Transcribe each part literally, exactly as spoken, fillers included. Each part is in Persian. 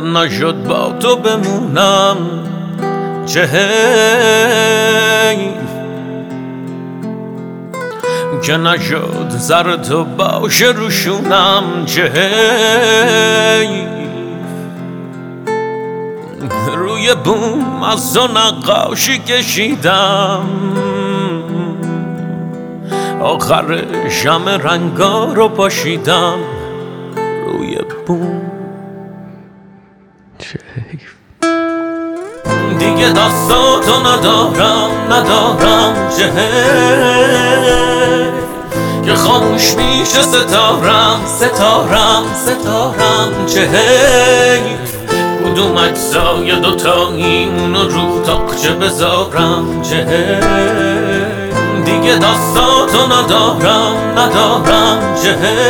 دلم نشد با تو بمونم، چه حیف که نشد زر تو باشه روشونم، چه حیف روی بوم از تو نقاشی کشیدم، آخرش همه رنگا رو پاشیدم روی بوم، چه حیف دیگه دستاتو ندارم ندارم، چه حیف که خاموش میشه ستارم ستارم ستارم، چه حیف کدوم اجزای دوتایی اونو رو تاقچه بذارم، چه حیف دیگه دستاتو ندارم ندارم، چه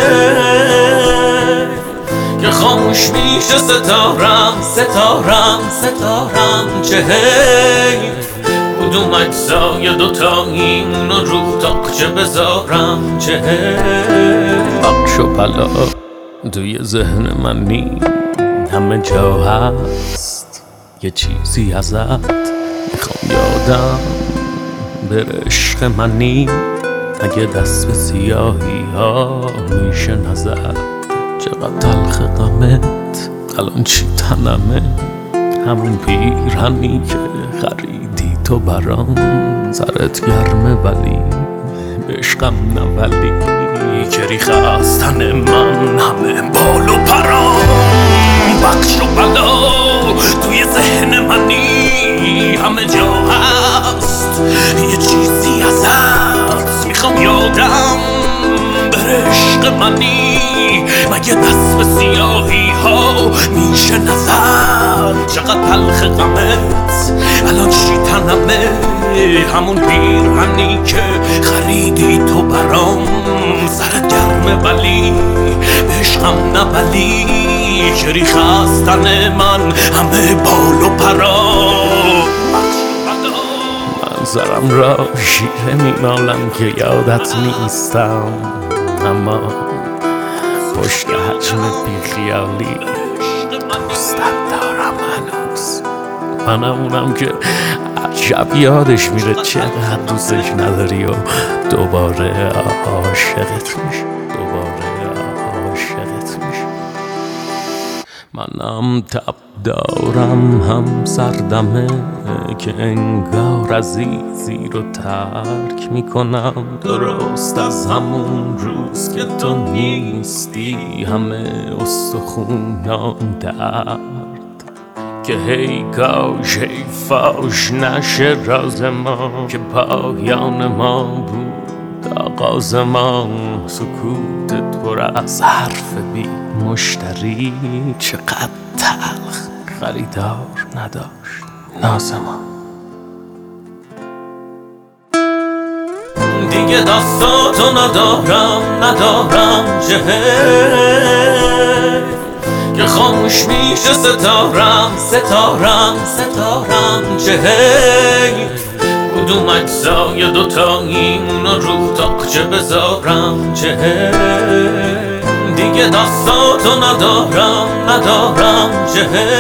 حیف که خاموش میشه ستارم ستارم ستارم، چه حیف کدوم اجزای دوتایی اونو رو تاقچه بذارم، چه حیف بخش و پلا توی ذهن من نی همه جا هست، یه چیزی ازت میخوام یادم بره عشق منی، اگه دست به سیاهی ها میشه نزد، چقدر تلخ غمت الان چی تنمه، همون پیرهنی که خریدی تو برام، سرت گرمه ولی به عشقم نولی، که ریخه از تن من همه بال و پرام، بخش و بلا توی ذهن منی همه جا هست، یه چیزی ازت میخوام یادم بره عشق منی، مگه دست به سیاهی ها میشه نظر، چقدر تلخ غمت الان چی تنمه، همون پیرهنی که خریدی تو برام، سرت گرمه ولی به عشقم نبلی، که ریخه از تن من همه بال و پرا، منظرم را شیره میمالم که یادت نیستم، اما پشت حجم بیخیالی دوستت دارم هنوز، منم اونم که عجب یادش میره چقدر دوستش نداری و دوباره عاشقت میشه، دوباره عاشقت میشه. منم تب دارم هم سردمه که انگار عزیزی رو ترک میکنم، درست از همون روز که تو نیستی همه استخونام درد، که هی کاش هی فاش نشه راز ما، که پایان ما بود آغاز ما، سکوتت پر از حرف بی مشتری، چقدر تلخ خریدار نداشت ناز ما، دیگه دستاتو ندارم ندارم، چه حیف که خاموش میشه ستارم ستارم ستارم، چه حیف کدوم اجزای دوتایی اونو رو تاقچه بذارم، چه حیف دیگه دستاتو ندارم ندارم، چه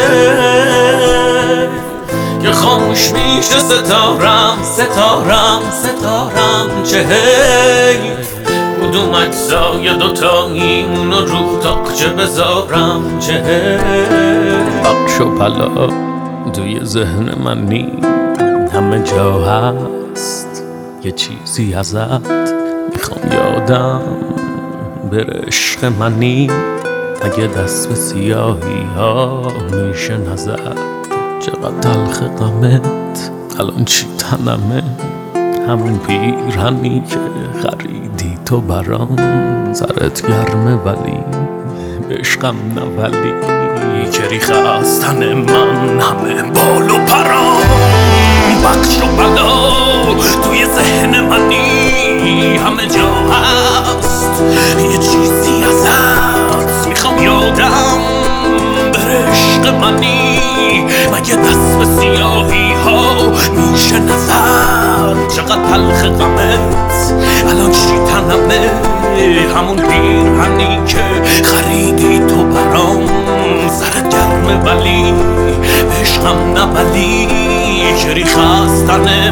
حیف که خاموش میشه ستارم ستارم ستارم، چه حیف کدوم اجزای دوتایی اونو رو تاقچه بذارم، چه حیف بخش و پلا توی ذهن من نی همه جا هست، یه چیزی ازت میخوام یادم بره عشق منی، اگه دست به سیاهی ها میشه نزد، چقدر تلخ غمت الان چی تنمه، همون پیرهنی که خریدی تو برام، سرت گرمه ولی به عشقم نولی، که ریخه از تن من همه بال و پرام، بخش و بلا توی ذهن منی همه جا هست، یه چیزی ازت میخوام یادم بره عشق منی، مگه دست به سیاهی ها میشه نظر، چقدر تلخ غمت الان چی تنمه، همون پیرهنی که خریدی تو برام، سرت گرمه ولی عشقم نبلی که ریخ از تن